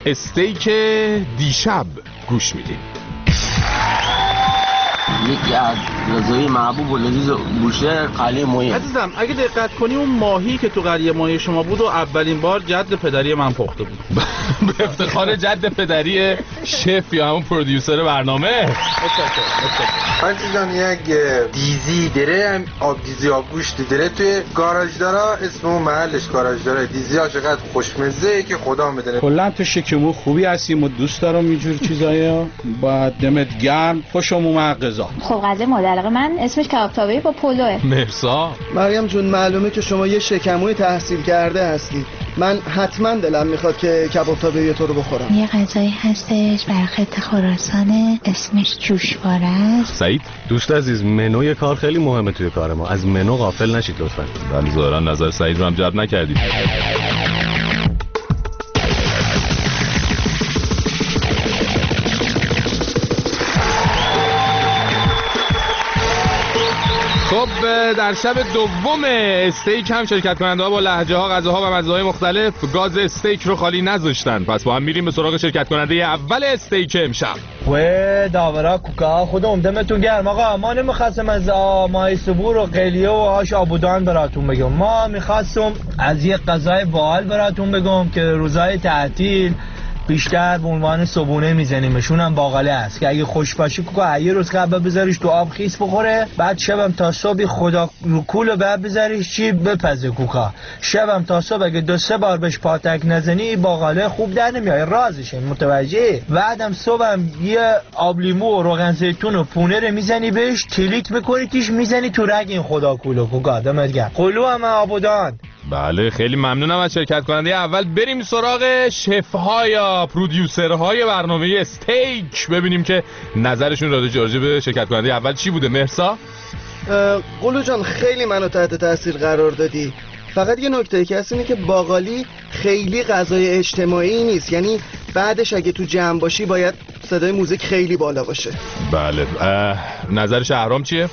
استیک دیشب گوش میدیم. یکی از غذای محبوب و لذیذ بوشهر قلعه ماهی. عزیزم اگه دقت کنی اون ماهی که تو قلعه ماهی شما بود و اولین بار جد پدری من پخته بود. به افتخار جد پدری شف یا همون پرودیوسر برنامه. عزیزم یک دیزی داره، آب دیزی آب گوشت داره توی گاراژ داره، اسم اون محلش گاراژ داره. دیزی ها چقدر خوشمزه که خدا میدونه. کلا تو شکمو خوبی هستیم و دوست دارم اینجور چیزایا. با دمت گرم، خوشم اومد غذا. خب غذای مادر من اسمش کباب تابه‌ای با پلوه. مرسا مریم جون معلومه که شما یه شکموی تحصیل کرده هستی. من حتما دلم میخواد که کباب تابه‌ای تو رو بخورم. یه غذایی هستش برای خط خراسان اسمش جوشواره است. سعید دوست عزیز، منوی کار خیلی مهمه توی کار ما. از منو غافل نشید لطفا. ولی ظاهرا نظر سعید رو هم جلب نکردید. خب در شب دوم استیک هم شرکت کننده ها با لهجه ها، غذاها و مزه‌های مختلف گاز استیک رو خالی نذاشتن. پس با هم میریم به سراغ شرکت کننده اول استیک امشب. و داورا کوکا خودم دمتون گرم. آقا ما نمیخواستم از ماهی سبور و قلیه و آش آبودان براتون بگم. ما میخواستم از یک غذای باحال براتون بگم که روزای تعطیل بیشتر به عنوان صبونه میزنیمشون. هم باقاله است که اگه خوش باشه کوکا یه روز قبل بذاریش تو آب خیس بخوره، بعد شبم تا صبح خدا رو کولو بعد بذاریش چی بپزه کوکا. شبم تا صبح اگه 2-3 بار بهش پاتک نزنی باقاله خوب در نمیاد، رازشه، متوجه؟ بعدم صبحم یه آب لیمو و روغن زیتون و پونه رو میزنی بهش، کلیک میکنی تیش میزنی تو رگ این خدا کولو کوکا. دمت گرم. قلو هم آبودان. بله خیلی ممنونم از شرکت کننده اول. بریم سراغ شف‌ها یا پرودیوسرهای برنامه استیک، ببینیم که نظرشون راجع به شرکت کننده اول چی بوده. مرسا قلو جان خیلی منو تحت تاثیر قرار دادی. فقط یه نکته که هست اینه که باقالی خیلی غذای اجتماعی نیست، یعنی بعدش اگه تو جمع باشی باید صدای موزیک خیلی بالا باشه. بله نظر شهرام چیه؟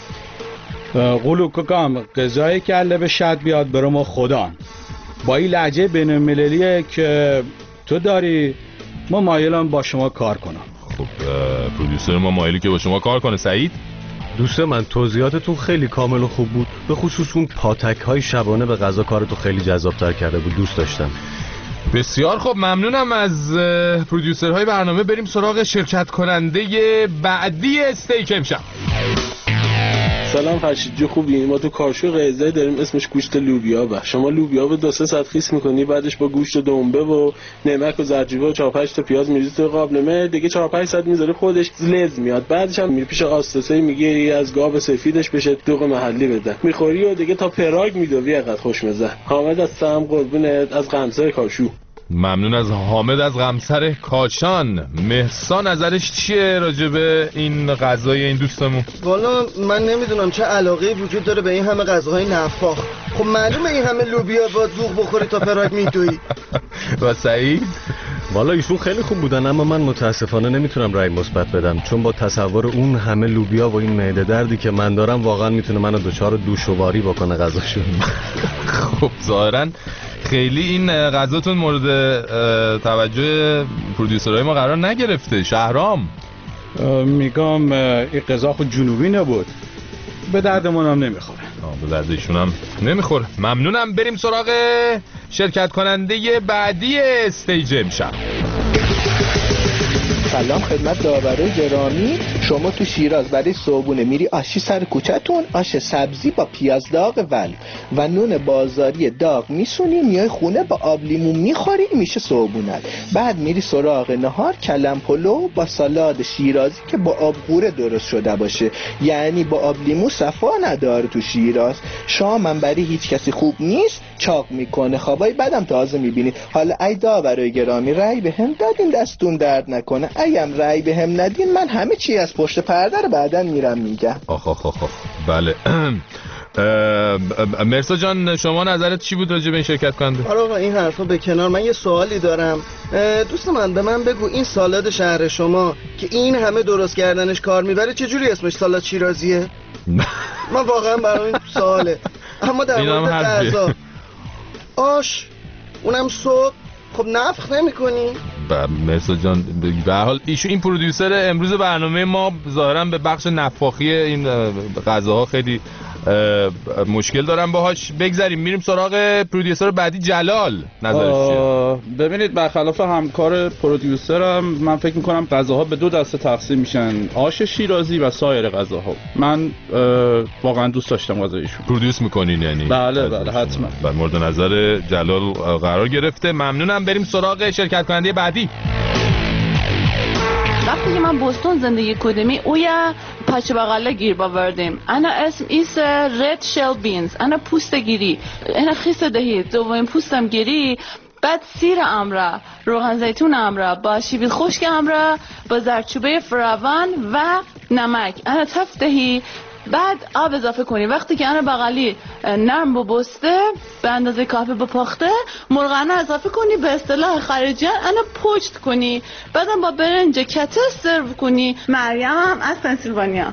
قلو ککام غذای کله به شد بیاد برو ما خدا. با این لهجه بین المللیه که تو داری ما مایلم با شما کار کنم. خب پرودیوسر ما مایلی که با شما کار کنه. سعید دوست من توضیحاتتون خیلی کامل و خوب بود، به خصوص اون پاتک های شبانه به غذا کارتو خیلی جذاب‌تر کرده بود، دوست داشتم. بسیار خب ممنونم از پرودیوسرهای برنامه. بریم سراغ شرکت کننده بعدی استیک امشب. سلام فرشید جو، خوبی؟ ما تو کارشو غذایی داریم اسمش گوشت لوبیا. شما لوبیا رو 2-3 ساعت خیس میکنی، بعدش با گوشت دنبه و نمک و زرجیره و 4-5 تا پیاز میریزی تو قابلمه دیگه، 4-5 ساعت میذاری خودش لذ میاد. بعدش هم میری پیش آستسه میگی از گاو سفیدش بشه دوغ محلی بده، میخوری و دیگه تا پراگ میدوی. اینقدر خوشمزه. حامد از سم قربونت از قمصر کاشو. ممنون از حامد از قمصر کاشان. مهرسا نظرش چیه راجع به این غذای این دوستمون؟ والا من نمیدونم چه علاقه‌ای وجود داره به این همه غذاهای نفاخ. خب معلومه این همه لوبیا با دوغ بخوری تا پراگ میدوی. و سعید؟ والا ایشون خیلی خوب بودن، اما من متاسفانه نمیتونم رأی مثبت بدم، چون با تصور اون همه لوبیا و این معده دردی که من دارم واقعا میتونه منو دچار دوشواری بکنه غذاشون. خب ظاهراً خیلی این غذاتون مورد توجه پرودیوسرهای ما قرار نگرفته. شهرام میگم این غذا خود جنوبی نبود، به دردمون هم نمیخوره. به درد ایشون هم نمیخوره. ممنونم. بریم سراغ شرکت کننده بعدی استیج امشب. سلام خدمت داورای گرامی. شما تو شیراز برای صبحونه میری آشی سر کوچه‌تون، آش سبزی با پیاز داغ ول و نون بازاری داغ میسونی، میای خونه با آب لیمو میخوری، میشه صبحونه. بعد میری سراغ نهار، کلم پلو با سالاد شیرازی که با آب قوره درست شده باشه، یعنی با آب لیمو صفا نداره تو شیراز. شامم برای هیچ کسی خوب نیست، چاق میکنه، خوابای بعدم تازه میبینی. حالا ای داورای گرامی رأی به هم دادین دستون درد نکنه، اگم رأی به هم ندین من همه چی از پشت پرده رو بعدن میرم میگم. بله. مرسا جان شما نظرت چی بود راجع به این شرکت کننده؟ آره این حرفا به کنار، من یه سوالی دارم. دوست من به من بگو این سالاد شهر شما که این همه درست کردنش کار میبره چجوری اسمش سالاد شیرازیه؟ من واقعا برام این سواله. اما در مورد غذا آش اونم صبح خب نفخ نمی کنی؟ مرسا جان به هر حال این پرودیوسر امروز برنامه ما ظاهرا به بخش نفاخی این غذاها خیلی مشکل دارم باهاش. بگذاریم میریم سراغ پرودیوسر بعدی جلال. نظرش چیه؟ ببینید برخلاف همکار پرودیوسرم من فکر میکنم غذاها به دو دسته تقسیم میشن، آش شیرازی و سایر غذاها. من واقعا دوست داشتم غذایشون. پرودیوس میکنین یعنی؟ بله حتما. بر مورد نظر جلال قرار گرفته. ممنونم. بریم سراغ شرکت کننده بعدی. وقتی که من بوستون زندگی کردمی اویا پچه بغله گیر باوردیم. انا اسم ایس رد شل بینز. انا پوست گیری. انا خیس دهید. دومین پوستم گیری. بعد سیر امرا، روغن زیتون امرا، با شیبیل خشک امرا، با زردچوبه فراوان و نمک. انا تفتهی. بعد آب اضافه کنی. وقتی که انا بغلی نرم ببسته به اندازه کافی بپخته، مرغانه اضافه کنی. به اصطلاح خارجی انا پوچت کنی. بعدم با برنج کته سرو کنی. مریم هم از پنسیلوانیا.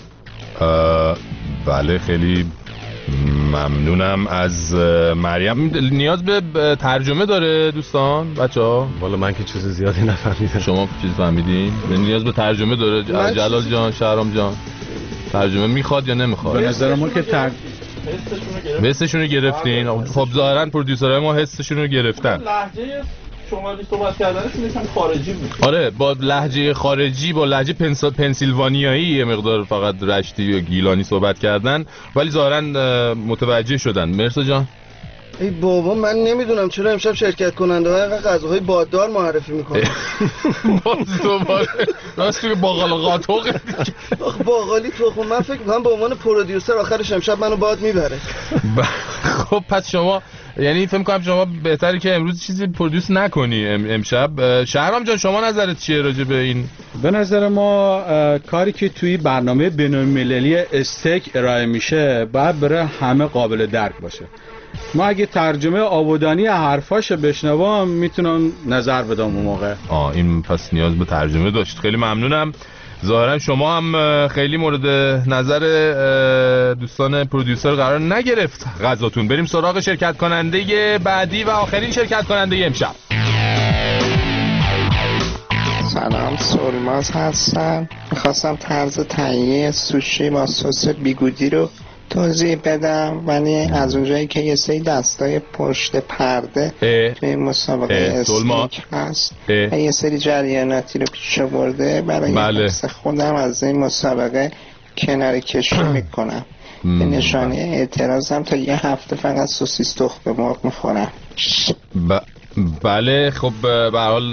بله خیلی ممنونم از مریم. نیاز به ترجمه داره دوستان بچه‌ها؟ والا من که چیز زیادی نفهمیدم. شما چیز فهمیدین؟ نیاز به ترجمه داره جلال جان، شهرام جان؟ ترجمه میخواد یا نمیخواد؟ به نظر ما که حسشون رو گرفتین. خب ظاهرا پرودیوسرهای ما حسشون رو گرفتن. لهجه شمالی صحبت کردنشون یکم خارجی بود. آره با لهجه خارجی، با لهجه پنسیلوانیایی یه مقدار فقط رشتی و گیلانی صحبت کردن، ولی ظاهرا متوجه شدن. مرسا جان ای بابا من نمیدونم چرا امشب شرکت کننده ها اینقدر غذاهای باددار معرفی میکنن. باز دوباره راست توی باقال قاطق. آخ باقالی تخم. من فکر میکنم به عنوان پرودیوسر آخرش امشب منو باد میبره. خب پس شما یعنی فکر کنم شما بهتره که امروز چیزی پرودیوس نکنی امشب. شهرام جان شما نظرت چیه راجع به این؟ به نظر ما کاری که توی برنامه بین‌المللی استیک ارائه میشه باید برای همه قابل درک باشه. ما اگه ترجمه آبودانی حرفاشو بشنوم میتونم نظر بدم اون موقع. این پس نیاز به ترجمه داشت. خیلی ممنونم. ظاهرا شما هم خیلی مورد نظر دوستان پرودیوسر قرار نگرفت غذاتون. بریم سراغ شرکت کننده بعدی و آخرین شرکت کننده امشب. سلام، سولماز هستم. میخواستم طرز تهیه سوشی با سس بیگودی رو توضیح بدم، ولی از اونجایی که یه سری دستای پشت پرده توی مسابقه استیک هست و یه سری جریاناتی رو پیش برده، برای دست خودم از این مسابقه کنار کشی میکنم. به نشانه اعتراضم تا یه هفته فقط سوسیس تخم مرغ میخورم. بله خب به هر حال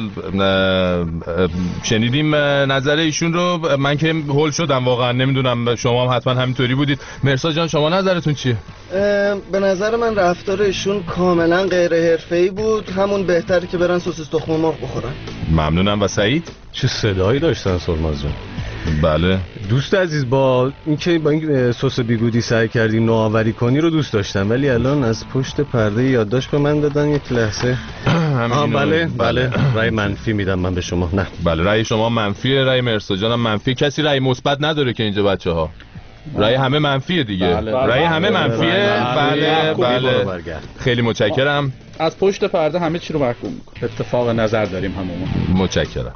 شنیدیم نظر ایشون رو. من که هول شدم واقعا. نمیدونم شما هم حتما همینطوری بودید. مرسا جان شما نظرتون چیه؟ به نظر من رفتار ایشون کاملا غیر حرفه‌ای بود. همون بهتره که برن سوسیس تخم مرغ بخورن. ممنونم. و سعید چه صدایی داشتن سولماز جان؟ بله دوست عزیز، با این سس بیگودی سعی کردی نوآوری کنی رو دوست داشتم، ولی الان از پشت پرده یادداشت به من دادن یک لحظه. بله رأی منفی میدم من به شما. نه بله رأی شما منفیه، رأی مرسا جانم منفی. کسی رأی مثبت نداره که اینجا بچه‌ها؟ رأی همه منفیه دیگه. رأی همه منفیه. بله خیلی متشکرم. از پشت پرده همه چی رو محکوم می‌کنه. اتفاق نظر داریم هممون. متشکرم.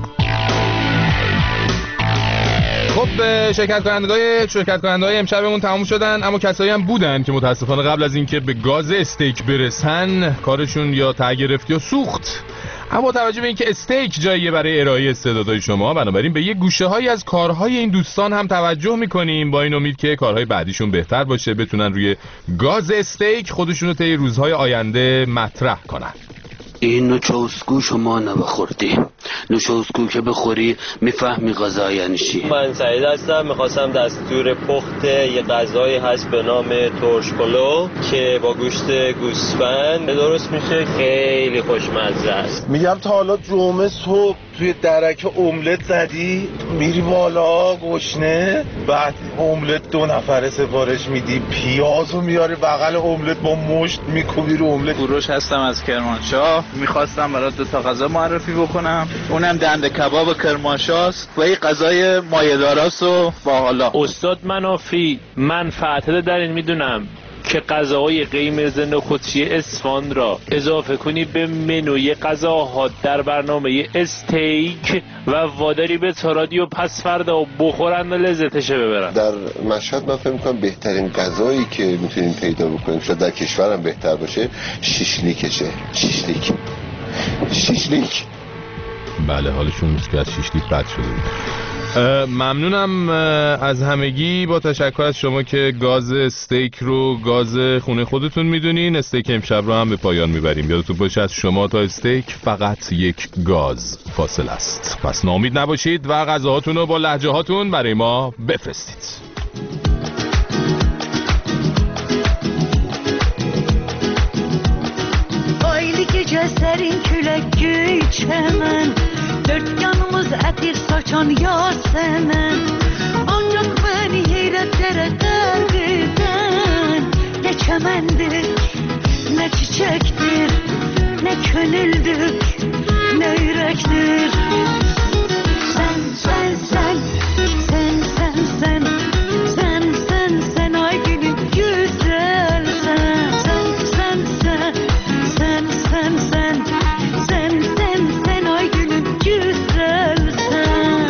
خب شرکت کننده‌های امشبمون تموم شدن، اما کسایی هم بودن که متاسفانه قبل از اینکه به گاز استیک برسن کارشون یا ته گرفت یا سوخت. اما توجه به اینکه استیک جاییه برای ارائه استعدادهای شما، بنابراین به یه گوشه‌هایی از کارهای این دوستان هم توجه می‌کنیم، با این امید که کارهای بعدیشون بهتر باشه، بتونن روی گاز استیک خودشون رو طی روزهای آینده مطرح کنن. این نوچوسکو شما نبخوردی. نوچوسکو که بخوری میفهمی غذا یعنی چی. من سعید هستم. میخواستم دستور پخت یه غذایی هست به نام ترشکلو که با گوشت گوسفند درست میشه. خیلی خوشمزه است. میگم تا حالا جمعه صبح توی درک املت زدی؟ میری بالا گشنه، بعد املت 2 نفره سفارش میدی، پیازو میاری بغل املت با مشت میکوبی رو املت. کوروش هستم از کرمانشاه. میخواستم برات 2 تا غذا معرفی بکنم. اونم دنده کباب کرمانشاهست و این غذای مایه‌داراست و باحالا. استاد منافی، من فتحه در این میدونم که غذاهای قرمز نخودچی اصفهان را اضافه کنی به منوی غذاها در برنامه استیک و واداری به رادیو پس فردا بخورن و لذتش ببرن. در مشهد من فکر می‌کنم بهترین غذایی که میتونیم پیدا بکنیم، شاید در کشورم بهتر باشه، شیشلیکشه. شیشلیک. بله، حالشون نیست که از شیشلیک بد شده بود. ممنونم از همگی، با تشکر از شما که گاز استیک رو گاز خونه خودتون میدونین. استیک امشب رو هم به پایان میبریم. یادتون باشه از شما تا استیک فقط یک گاز فاصل است. پس ناامید نباشید و غذاهاتون رو با لهجه هاتون برای ما بفرستید. Gözlerin külək göy çəmən, dörd yanımız ətir saçan yasəmən. Ancaq məni heyrətlərə qərq edən nə çəməndir, nə çiçəkdir, nə könüldür, nə ürəkdir. Sən, sən, sən, sən, sən, sən, sən, sən, sən, ay gülüm güzel sən, sən, sən, sən. Sen, sen, sen, sen, sen, sen, ay gülüm güzelsen.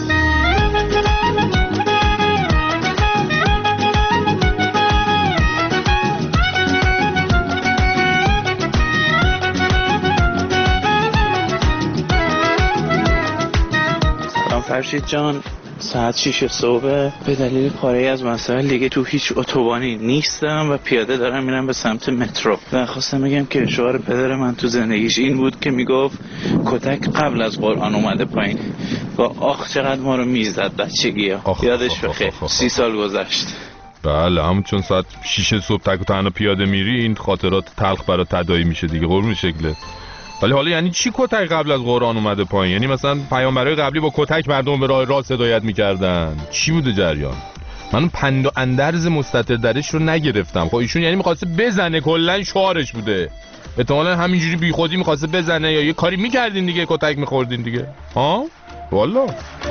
سلام فرشید جان، ساعت 6 صبح به دلیل پاره از مسائل دیگه تو هیچ اتوبانی نیستم و پیاده دارم میرم به سمت مترو و خواستم بگم که شعار پدر من تو زندگیش این بود که میگفت کتک قبل از قرآن اومده پایین و آخ چقدر ما رو میزد بچگی‌ها. یادش بخیر. 30 سال گذشت. بله، همون چون ساعت 6 صبح تک و تنها پیاده میری این خاطرات تلخ برات تداعی میشه دیگه، قربون شکلت. ولی حالا یعنی چی کتک قبل از قرآن اومده پایین؟ یعنی مثلا پیامبرای قبلی با کتک مردم به راه راست هدایت میکردن؟ چی بوده جریان؟ من پند و اندرز مستتر درش رو نگرفتم. خب ایشون یعنی میخواسته بزنه، کلا شعارش بوده، احتمالاً همینجوری بی خودی میخواسته بزنه یا یه کاری میکردین دیگه، کتک میخوردین دیگه. ها والا.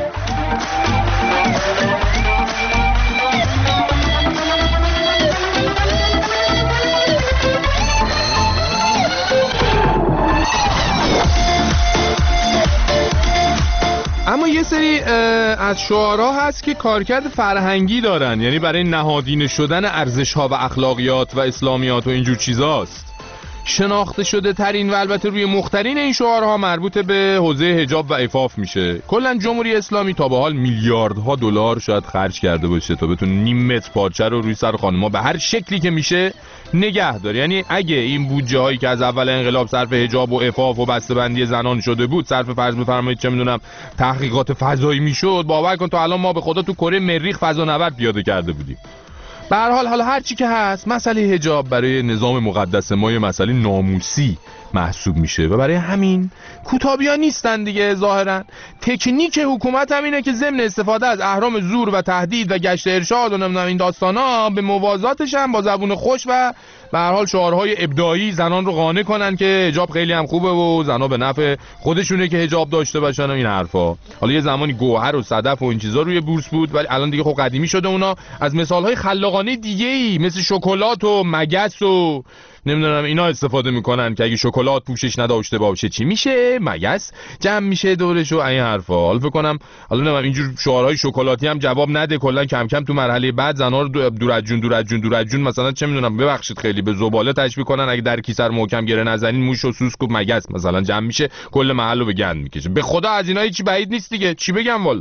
اما یه سری از شعارها هست که کارکرد فرهنگی دارن، یعنی برای نهادینه شدن ارزش‌ها و اخلاقیات و اسلامیات و اینجور چیزاست. شناخته شده ترین و البته روی مخترین این شعارها مربوط به حوزه حجاب و عفاف میشه. کلا جمهوری اسلامی تا به حال میلیاردها دلار شاید خرج کرده باشه تا بتونه نیم متر پارچه رو روی سر خانم‌ها به هر شکلی که میشه نگه داره. یعنی اگه این بودجه هایی که از اول انقلاب صرف حجاب و عفاف و بسته‌بندی زنان شده بود صرف فرض بفرمایید چه میدونم تحقیقات فضایی میشد، باور کن تا الان ما به خدا تو کره مریخ فضانورد پیاده کرده بودیم. به هر حال حالا هر چی که هست، مسئله حجاب برای نظام مقدس ما یه مسئله ناموسی محسوب میشه و برای همین کوتابیان نیستن دیگه. ظاهرا تکنیک حکومت هم اینه که ضمن استفاده از اهرام زور و تهدید و گشت ارشاد و نمیدونم این داستانا به موازاتش هم با زبون خوش و به هر حال شعارهای ابداعی زنان رو قانع کنن که حجاب خیلی هم خوبه و زنا به نفع خودشونه که حجاب داشته باشن و این حرفا. حالا یه زمانی گوهر و صدف و این چیزا روی بورس بود ولی الان دیگه خب قدیمی شده. اونا از مثالهای خلاقانه دیگه‌ای مثل شکلات و مگس و نمیدونم اینا استفاده میکنن که اگه شکلات پوشش نداشته باشه چی میشه؟ مگس جمع میشه دورش و این حرفا. حالا فکر کنم حالا نمیدونم اینجور شعارهای شکلاتی هم جواب نده، کلا کم کم تو مرحله بعد زنا رو دور از جون مثلا چه میدونم ببخشید خیلی به زباله تشبیه کنن، اگه در کیسه رو محکم گره نزنین موش و سوسک و مگس مثلا جمع میشه کل محل رو به گند میکشه. به خدا از اینا هیچ بعید نیست دیگه. چی بگم والا.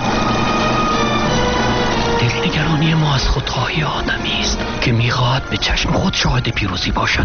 دلنگرانی ما از خودخواهی آدمی است که میخواهد به چشم خود شاهد پیروزی باشد.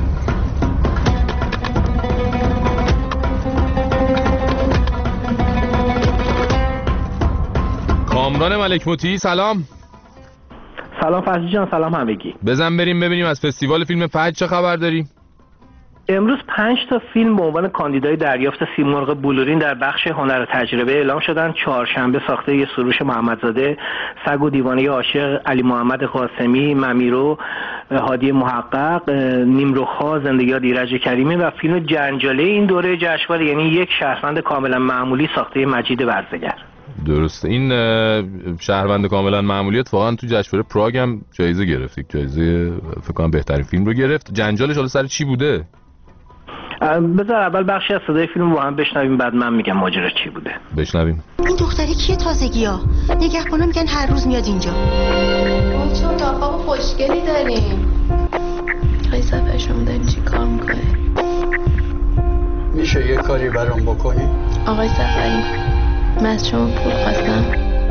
کامران ملک مطیعی سلام. سلام فرشید جان، سلام همگی. بزن بریم ببینیم از فستیوال فیلم فجر چه خبر داریم. امروز 5 تا فیلم به عنوان کاندیدای دریافت سیمرغ بلورین در بخش هنر و تجربه اعلام شدن. چهارشنبه ساخته ی سروش محمدزاده، سگ و دیوانه عاشق علی محمد قاسمی، ممیرو هادی محقق، نیمروخا زندگی ایرج کریمی و فیلم جنجاله این دوره جشنواره یعنی یک شهروند کاملا معمولی ساخته مجید برزگر. درسته. این شهروند کاملا معمولی اتفاقا تو جشنواره پراگ هم جایزه گرفت، جایزه فکر کنم بهترین فیلم رو گرفت. جنجالش حالا سر چی بوده؟ بذار اول بخشی از صدای فیلم رو هم بشنویم، بعد من میگم ماجرا چی بوده. بشنویم. این دختری کیه تازگی‌ها؟ نگهبانا میگن هر روز میاد اینجا. ما چه اتاق خوشگلی داریم. خیلی صفحه شما داریم چی کار میکنه؟ میشه یه کاری برام بکنی؟ آقای سفری، من از شما پول خواستم.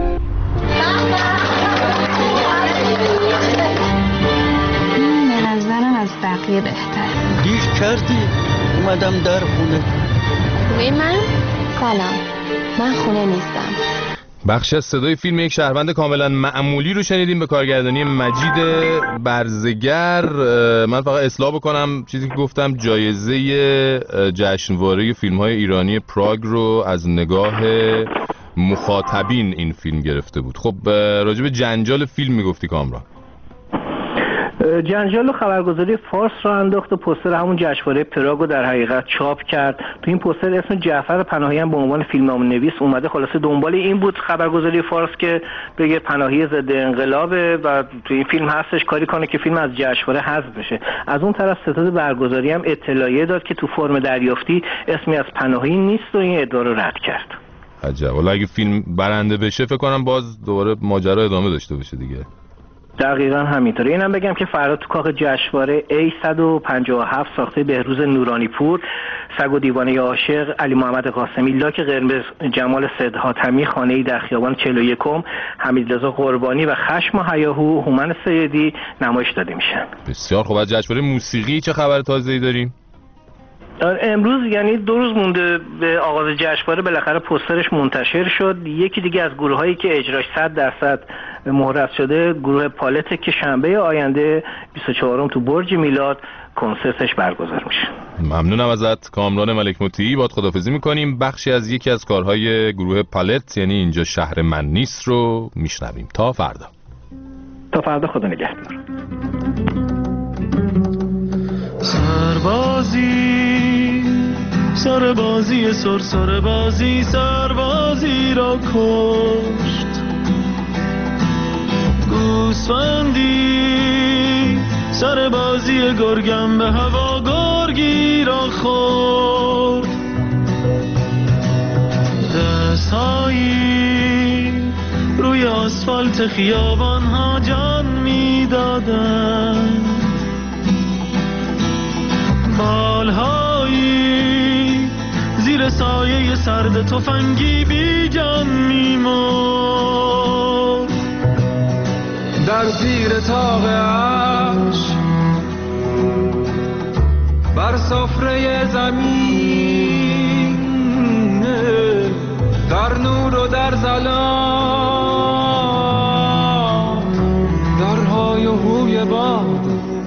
این به نظرم از بقیه بهتر. دیر کردی اومدم در خونه. خونه من؟ سلام، من خونه نیستم. بخش از صدای فیلم یک شهروند کاملا معمولی رو شنیدیم به کارگردانی مجید برزگر. من فقط اصلاح بکنم چیزی که گفتم، جایزه جشنواره فیلم‌های ایرانی پراگ رو از نگاه مخاطبین این فیلم گرفته بود. خب راجع به جنجال فیلم میگفتی کامران. جنجال و خبرگزاری فارس را انداخت و پوستر همون جشنواره پراگ رو در حقیقت چاپ کرد. تو این پوستر اسم جعفر پناهی هم به عنوان فیلمنامه‌نویس اومده. خلاصه دنبال این بود خبرگزاری فارس که بگه پناهی ضد انقلابه و تو این فیلم هستش، کاری کنه که فیلم از جشنواره حذف بشه. از اون طرف ستاد برگزاری هم اطلاعیه داد که تو فرم دریافتی اسمی از پناهی نیست و این ادعا رو رد کرد. عجب. ولی اگه فیلم برنده بشه فکر کنم باز دوباره ماجرا ادامه داشته باشه دیگه. دقیقاً همینطوره. اینم بگم که فردا تو کاخ جشنواره A157 ساخته بهروز نورانی پور، سگ و دیوانه عاشق، علی محمد قاسمی، لاک قرمز، جمال سید حاتمی، خانه‌ای در خیابان 41، حمیدرضا قربانی و خشم و هیاهو هومن سیدی نمایش داده میشن. بسیار خوب. از جشنواره موسیقی چه خبر تازه‌ای داریم؟ امروز یعنی 2 روز مونده به آغاز جشنواره بالاخره پوسترش منتشر شد. یکی دیگه از گروهایی که اجراش 100% مهرس شده گروه پالت که شنبه آینده 24م تو برج میلاد کنسرتش برگزار میشه. ممنونم ازت کامران ملک مطیعی. باهات خداحافظی میکنیم. بخشی از یکی از کارهای گروه پالت یعنی اینجا شهر من نیست رو میشنویم. تا فردا. تا فردا، خدا نگهدار. سربازی سربازی سربازی را کشت، گوسفندی سربازی گرگم به هوا گرگی را خورد، دستهایی روی آسفالت خیابان ها جان می دادن، بالهایی زیر سایه سرد تفنگی بی جان می‌مرد، در زیر طاق عرش بر سفره زمین، در نور و در ظلام، در های و هوی باد.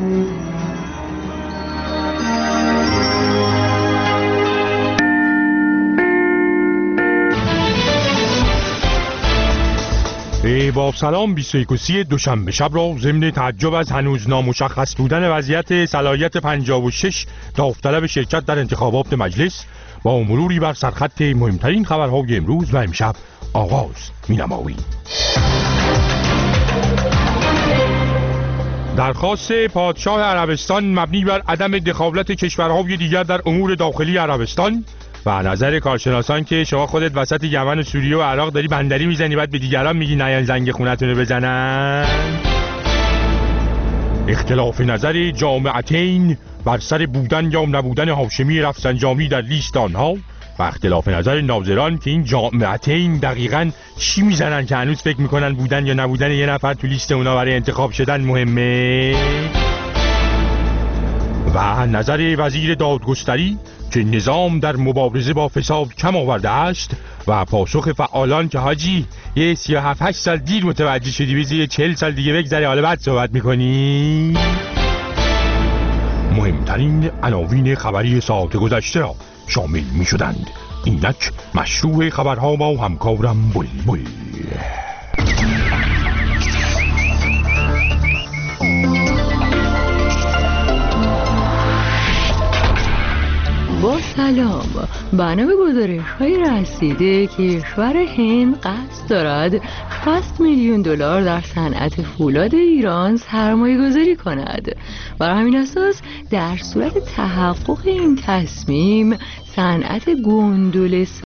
با سلام 21 دوشنبه شب را ضمن تعجب از هنوز نامشخص بودن وضعیت صلاحیت 56 داوطلب شرکت در انتخابات مجلس با مروری بر سرخط مهمترین خبرهای امروز و امشب آغاز می‌نماییم. درخواست پادشاه عربستان مبنی بر عدم دخالت کشورهای دیگر در امور داخلی عربستان و نظر کارشناسان که شما خودت وسط یمن و سوریه و عراق داری بندری میزنی بعد به دیگران میگی نیان زنگ خونتونو بزنن. اختلاف نظر جامعتین بر سر بودن یا نبودن هاشمی رفسنجانی در لیست آنها و اختلاف نظر ناظران که این جامعتین دقیقاً چی میزنن که هنوز فکر میکنن بودن یا نبودن یه نفر تو لیست اونا برای انتخاب شدن مهمه. و نظر وزیر دادگستری که نظام در مبارزه با فساد کم آورده است و پاسخ فعالان که حاجی یه 37-8 سال دیر متوجه شدی بذاری 40 سال دیگه بگذره حالا بعد صحبت میکنی. مهمترین عناوین خبری ساعت گذشته را شامل میشدند. اینک مشروع خبرها با همکارم بلبل. سلام. بنا به گزارش‌های رسیده کشور هند قصد دارد 60 میلیون دلار در صنعت فولاد ایران سرمایه‌گذاری کند. بر همین اساس در صورت تحقق این تصمیم صنعت گندل